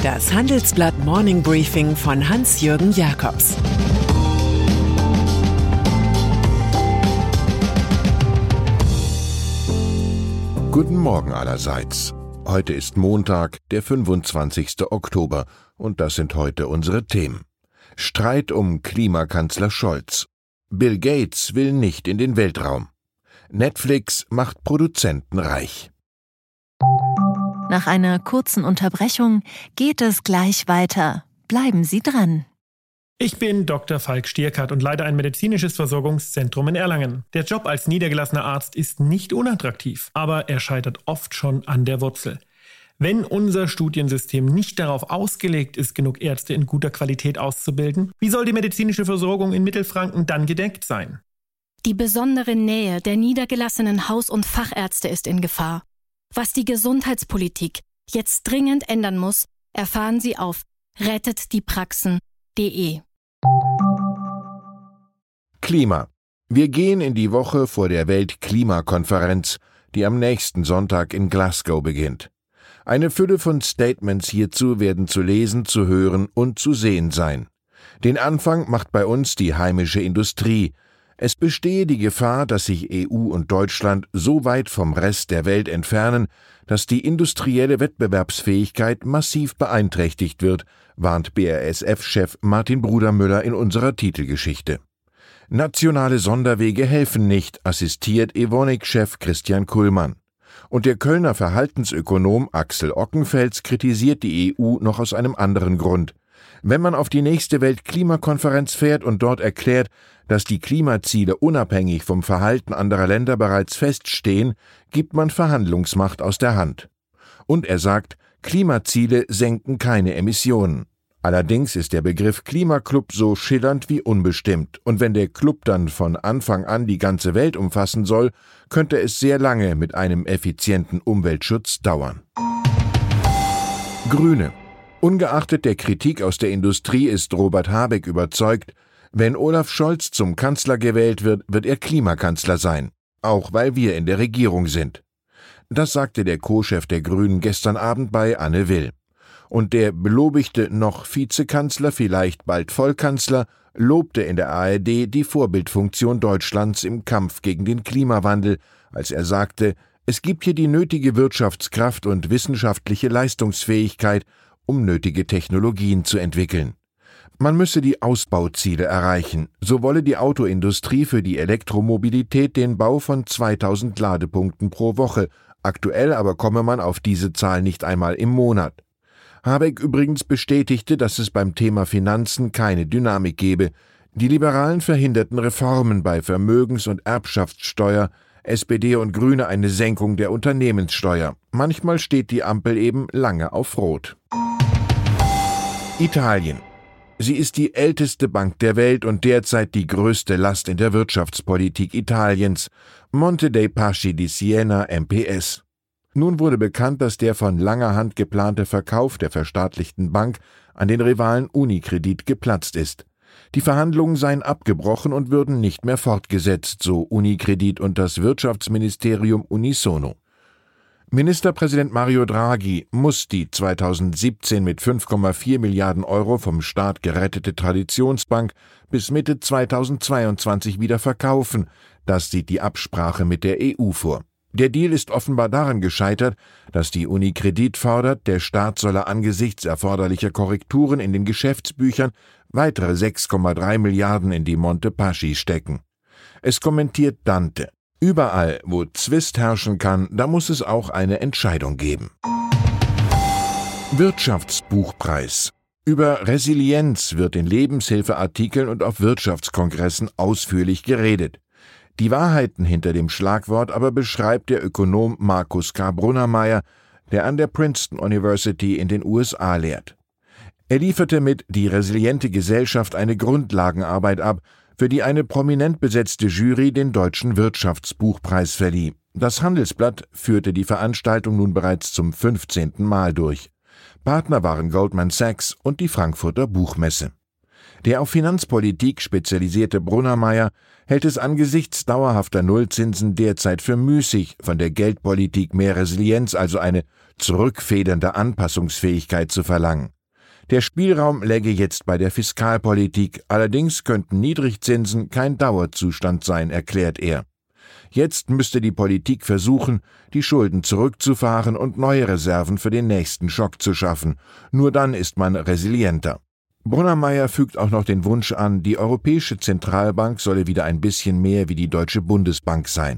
Das Handelsblatt Morning Briefing von Hans-Jürgen Jakobs. Guten Morgen allerseits. Heute ist Montag, der 25. Oktober, und das sind heute unsere Themen. Streit um Klimakanzler Scholz. Bill Gates will nicht in den Weltraum. Netflix macht Produzenten reich. Nach einer kurzen Unterbrechung geht es gleich weiter. Bleiben Sie dran. Ich bin Dr. Falk Stierkart und leite ein medizinisches Versorgungszentrum in Erlangen. Der Job als niedergelassener Arzt ist nicht unattraktiv, aber er scheitert oft schon an der Wurzel. Wenn unser Studiensystem nicht darauf ausgelegt ist, genug Ärzte in guter Qualität auszubilden, wie soll die medizinische Versorgung in Mittelfranken dann gedeckt sein? Die besondere Nähe der niedergelassenen Haus- und Fachärzte ist in Gefahr. Was die Gesundheitspolitik jetzt dringend ändern muss, erfahren Sie auf rettetdiepraxen.de. Klima. Wir gehen in die Woche vor der Weltklimakonferenz, die am nächsten Sonntag in Glasgow beginnt. Eine Fülle von Statements hierzu werden zu lesen, zu hören und zu sehen sein. Den Anfang macht bei uns die heimische Industrie. Es bestehe die Gefahr, dass sich EU und Deutschland so weit vom Rest der Welt entfernen, dass die industrielle Wettbewerbsfähigkeit massiv beeinträchtigt wird, warnt BASF-Chef Martin Brudermüller in unserer Titelgeschichte. Nationale Sonderwege helfen nicht, assistiert Evonik-Chef Christian Kullmann. Und der Kölner Verhaltensökonom Axel Ockenfels kritisiert die EU noch aus einem anderen Grund. Wenn man auf die nächste Weltklimakonferenz fährt und dort erklärt, dass die Klimaziele unabhängig vom Verhalten anderer Länder bereits feststehen, gibt man Verhandlungsmacht aus der Hand. Und er sagt, Klimaziele senken keine Emissionen. Allerdings ist der Begriff Klimaclub so schillernd wie unbestimmt, und wenn der Club dann von Anfang an die ganze Welt umfassen soll, könnte es sehr lange mit einem effizienten Umweltschutz dauern. Grüne. Ungeachtet der Kritik aus der Industrie ist Robert Habeck überzeugt, wenn Olaf Scholz zum Kanzler gewählt wird, wird er Klimakanzler sein, auch weil wir in der Regierung sind. Das sagte der Co-Chef der Grünen gestern Abend bei Anne Will. Und der belobigte noch Vizekanzler, vielleicht bald Vollkanzler, lobte in der ARD die Vorbildfunktion Deutschlands im Kampf gegen den Klimawandel, als er sagte, es gibt hier die nötige Wirtschaftskraft und wissenschaftliche Leistungsfähigkeit, um nötige Technologien zu entwickeln. Man müsse die Ausbauziele erreichen. So wolle die Autoindustrie für die Elektromobilität den Bau von 2000 Ladepunkten pro Woche. Aktuell aber komme man auf diese Zahl nicht einmal im Monat. Habeck übrigens bestätigte, dass es beim Thema Finanzen keine Dynamik gebe. Die Liberalen verhinderten Reformen bei Vermögens- und Erbschaftssteuer, SPD und Grüne eine Senkung der Unternehmenssteuer. Manchmal steht die Ampel eben lange auf Rot. Italien. Sie ist die älteste Bank der Welt und derzeit die größte Last in der Wirtschaftspolitik Italiens. Monte dei Paschi di Siena MPS. Nun wurde bekannt, dass der von langer Hand geplante Verkauf der verstaatlichten Bank an den Rivalen Unicredit geplatzt ist. Die Verhandlungen seien abgebrochen und würden nicht mehr fortgesetzt, so Unicredit und das Wirtschaftsministerium unisono. Ministerpräsident Mario Draghi muss die 2017 mit 5,4 Milliarden Euro vom Staat gerettete Traditionsbank bis Mitte 2022 wieder verkaufen. Das sieht die Absprache mit der EU vor. Der Deal ist offenbar daran gescheitert, dass die Unicredit fordert, der Staat solle angesichts erforderlicher Korrekturen in den Geschäftsbüchern weitere 6,3 Milliarden in die Monte Paschi stecken. Es kommentiert Dante: Überall, wo Zwist herrschen kann, da muss es auch eine Entscheidung geben. Wirtschaftsbuchpreis. Über Resilienz wird in Lebenshilfeartikeln und auf Wirtschaftskongressen ausführlich geredet. Die Wahrheiten hinter dem Schlagwort aber beschreibt der Ökonom Markus K. Brunnermeier, der an der Princeton University in den USA lehrt. Er lieferte mit Die resiliente Gesellschaft eine Grundlagenarbeit ab, für die eine prominent besetzte Jury den Deutschen Wirtschaftsbuchpreis verlieh. Das Handelsblatt führte die Veranstaltung nun bereits zum 15. Mal durch. Partner waren Goldman Sachs und die Frankfurter Buchmesse. Der auf Finanzpolitik spezialisierte Brunnermeier hält es angesichts dauerhafter Nullzinsen derzeit für müßig, von der Geldpolitik mehr Resilienz, also eine zurückfedernde Anpassungsfähigkeit zu verlangen. Der Spielraum läge jetzt bei der Fiskalpolitik, allerdings könnten Niedrigzinsen kein Dauerzustand sein, erklärt er. Jetzt müsste die Politik versuchen, die Schulden zurückzufahren und neue Reserven für den nächsten Schock zu schaffen. Nur dann ist man resilienter. Brunnermeier fügt auch noch den Wunsch an, die Europäische Zentralbank solle wieder ein bisschen mehr wie die Deutsche Bundesbank sein.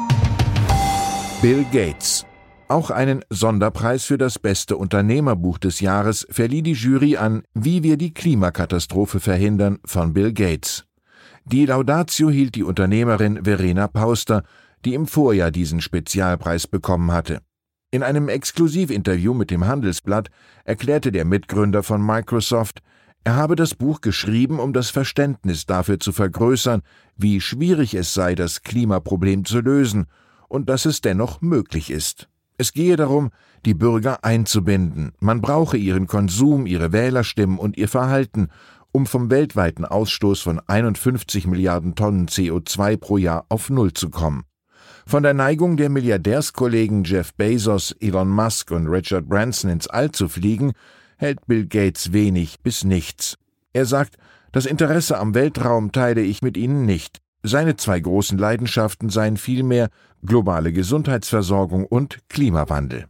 Bill Gates. Auch einen Sonderpreis für das beste Unternehmerbuch des Jahres verlieh die Jury an Wie wir die Klimakatastrophe verhindern von Bill Gates. Die Laudatio hielt die Unternehmerin Verena Pauster, die im Vorjahr diesen Spezialpreis bekommen hatte. In einem Exklusivinterview mit dem Handelsblatt erklärte der Mitgründer von Microsoft, er habe das Buch geschrieben, um das Verständnis dafür zu vergrößern, wie schwierig es sei, das Klimaproblem zu lösen und dass es dennoch möglich ist. Es gehe darum, die Bürger einzubinden. Man brauche ihren Konsum, ihre Wählerstimmen und ihr Verhalten, um vom weltweiten Ausstoß von 51 Milliarden Tonnen CO2 pro Jahr auf Null zu kommen. Von der Neigung der Milliardärskollegen Jeff Bezos, Elon Musk und Richard Branson ins All zu fliegen, hält Bill Gates wenig bis nichts. Er sagt, das Interesse am Weltraum teile ich mit Ihnen nicht. Seine zwei großen Leidenschaften seien vielmehr globale Gesundheitsversorgung und Klimawandel.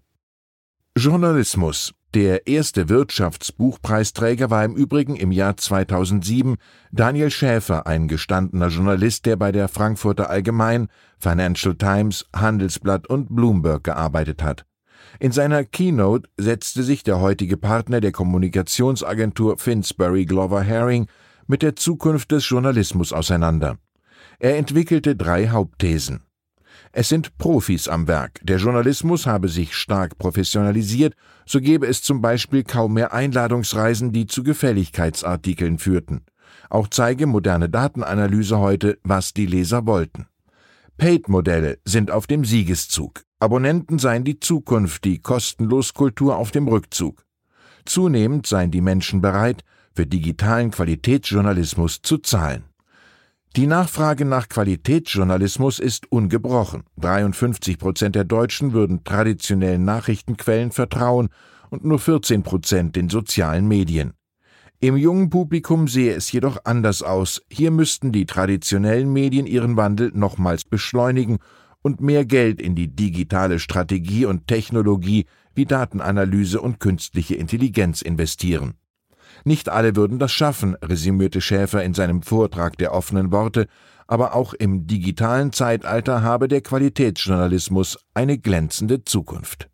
Journalismus. Der erste Wirtschaftsbuchpreisträger war im Übrigen im Jahr 2007 Daniel Schäfer, ein gestandener Journalist, der bei der Frankfurter Allgemein, Financial Times, Handelsblatt und Bloomberg gearbeitet hat. In seiner Keynote setzte sich der heutige Partner der Kommunikationsagentur Finsbury Glover Herring mit der Zukunft des Journalismus auseinander. Er entwickelte 3 Hauptthesen. Es sind Profis am Werk. Der Journalismus habe sich stark professionalisiert, so gebe es zum Beispiel kaum mehr Einladungsreisen, die zu Gefälligkeitsartikeln führten. Auch zeige moderne Datenanalyse heute, was die Leser wollten. Paid-Modelle sind auf dem Siegeszug. Abonnenten seien die Zukunft, die Kostenlos-Kultur auf dem Rückzug. Zunehmend seien die Menschen bereit, für digitalen Qualitätsjournalismus zu zahlen. Die Nachfrage nach Qualitätsjournalismus ist ungebrochen. 53% der Deutschen würden traditionellen Nachrichtenquellen vertrauen und nur 14% den sozialen Medien. Im jungen Publikum sehe es jedoch anders aus. Hier müssten die traditionellen Medien ihren Wandel nochmals beschleunigen und mehr Geld in die digitale Strategie und Technologie wie Datenanalyse und künstliche Intelligenz investieren. Nicht alle würden das schaffen, resümierte Schäfer in seinem Vortrag der offenen Worte, aber auch im digitalen Zeitalter habe der Qualitätsjournalismus eine glänzende Zukunft.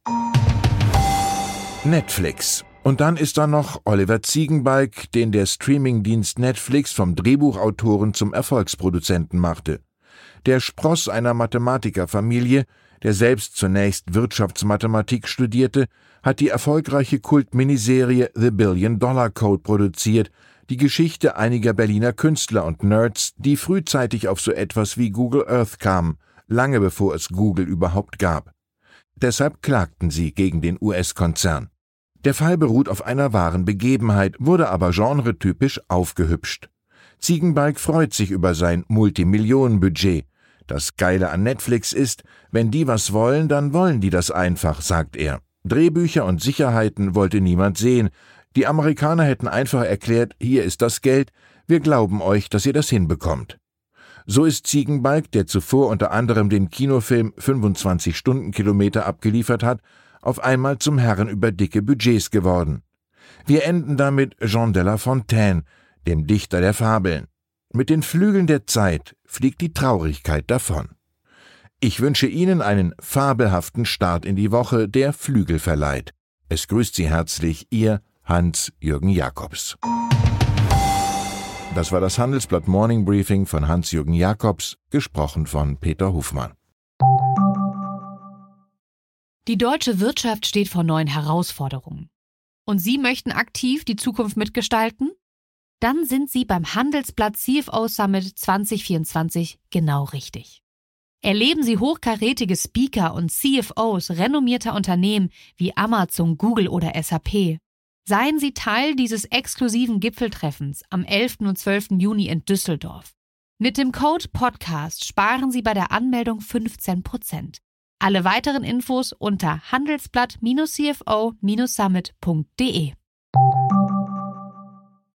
Netflix. Und dann ist da noch Oliver Ziegenbalg, den der Streamingdienst Netflix vom Drehbuchautoren zum Erfolgsproduzenten machte. Der Spross einer Mathematikerfamilie, der selbst zunächst Wirtschaftsmathematik studierte, hat die erfolgreiche Kult-Miniserie The Billion-Dollar Code produziert, die Geschichte einiger Berliner Künstler und Nerds, die frühzeitig auf so etwas wie Google Earth kamen, lange bevor es Google überhaupt gab. Deshalb klagten sie gegen den US-Konzern. Der Fall beruht auf einer wahren Begebenheit, wurde aber genretypisch aufgehübscht. Ziegenbalg freut sich über sein Multimillionenbudget. Das Geile an Netflix ist, wenn die was wollen, dann wollen die das einfach, sagt er. Drehbücher und Sicherheiten wollte niemand sehen. Die Amerikaner hätten einfach erklärt, hier ist das Geld, wir glauben euch, dass ihr das hinbekommt. So ist Ziegenbalg, der zuvor unter anderem den Kinofilm 25 Stundenkilometer abgeliefert hat, auf einmal zum Herrn über dicke Budgets geworden. Wir enden damit Jean de La Fontaine, dem Dichter der Fabeln. Mit den Flügeln der Zeit fliegt die Traurigkeit davon. Ich wünsche Ihnen einen fabelhaften Start in die Woche, der Flügel verleiht. Es grüßt Sie herzlich, Ihr Hans-Jürgen Jakobs. Das war das Handelsblatt Morning Briefing von Hans-Jürgen Jakobs, gesprochen von Peter Hofmann. Die deutsche Wirtschaft steht vor neuen Herausforderungen. Und Sie möchten aktiv die Zukunft mitgestalten? Dann sind Sie beim Handelsblatt CFO Summit 2024 genau richtig. Erleben Sie hochkarätige Speaker und CFOs renommierter Unternehmen wie Amazon, Google oder SAP. Seien Sie Teil dieses exklusiven Gipfeltreffens am 11. und 12. Juni in Düsseldorf. Mit dem Code PODCAST sparen Sie bei der Anmeldung 15%. Alle weiteren Infos unter handelsblatt-cfo-summit.de.